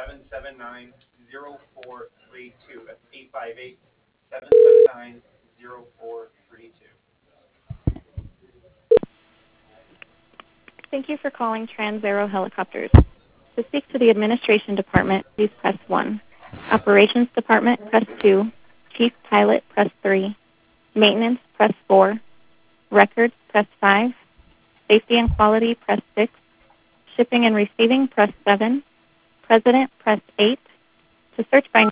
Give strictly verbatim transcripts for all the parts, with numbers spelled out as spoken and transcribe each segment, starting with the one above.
seven seven nine, zero four three two. That's eight five eight, seven seven nine, zero four three two. Thank you for calling Trans-Aero Helicopters. To speak to the Administration Department, please press one. Operations Department, press two. Chief Pilot, press three. Maintenance, press four. Records, press five. Safety and Quality, press six. Shipping and Receiving, press seven. President, press eight. To search by...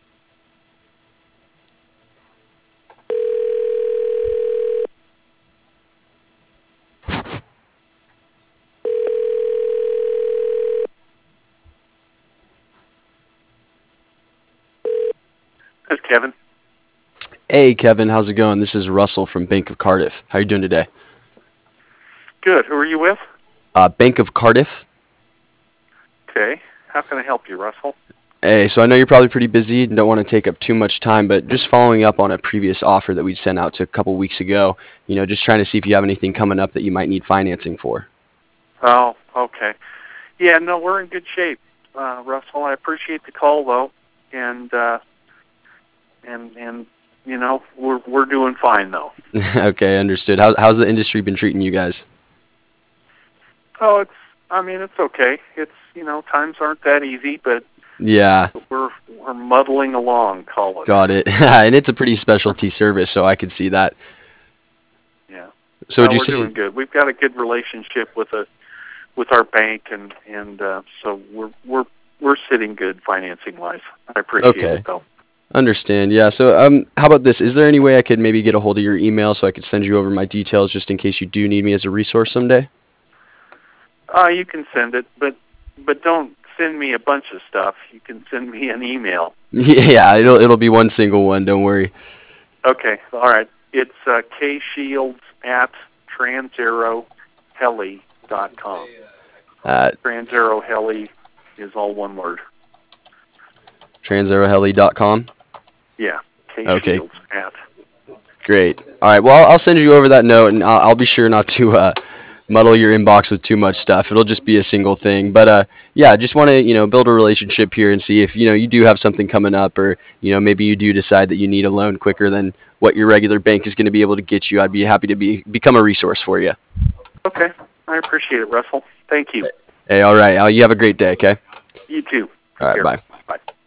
That's Kevin. Hey, Kevin, how's it going? This is Russell from Bank of Cardiff. How are you doing today? Good. Who are you with? Uh, Bank of Cardiff. Okay. How can I help you, Russell? Hey, so I know you're probably pretty busy and don't want to take up too much time, but just following up on a previous offer that we sent out to a couple weeks ago, you know, just trying to see if you have anything coming up that you might need financing for. Oh, okay. Yeah, no, we're in good shape, uh, Russell. I appreciate the call, though, and uh, and and you know, we're we're doing fine, though. Okay, understood. How, how's the industry been treating you guys? Oh, it's. I mean, it's okay. It's you know, times aren't that easy, but Yeah, we're we're muddling along. Call it. got it. And it's a pretty specialty service, so I could see that. Yeah. So No, would you we're say? doing good. We've got a good relationship with a with our bank, and and uh, so we're we're we're sitting good financing wise. I appreciate Okay. it, though. Understand. Yeah. So, um, how about this? Is there any way I could maybe get a hold of your email so I could send you over my details just in case you do need me as a resource someday? Uh, you can send it, but but don't send me a bunch of stuff. You can send me an email. Yeah, it'll it'll be one single one. Don't worry. Okay, all right. It's uh, kshields at transaeroheli dot com. Uh, Transaeroheli is all one word. transaeroheli dot com. Yeah, Okay. kshields at. Great. All right. Well, I'll, I'll send you over that note, and I'll, I'll be sure not to uh, muddle your inbox with too much stuff. It'll just be a single thing. But uh, yeah, just want to you know build a relationship here and see if you know you do have something coming up, or you know maybe you do decide that you need a loan quicker than what your regular bank is going to be able to get you. I'd be happy to be become a resource for you. Okay, I appreciate it, Russell. Thank you. Hey, all right. Uh, you have a great day. Okay. You too. All right. Here. Bye. Bye.